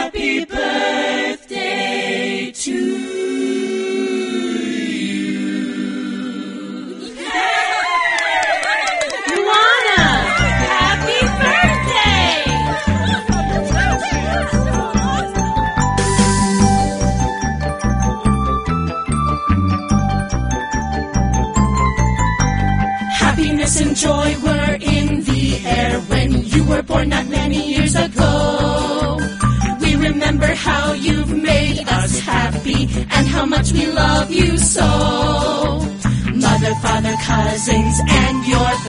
Happy birthday to you. Luana, happy birthday! Happiness and joy were in the air when you were born not many years ago. We remember how you've made us happy and how much we love you so. Mother, father, cousins, and your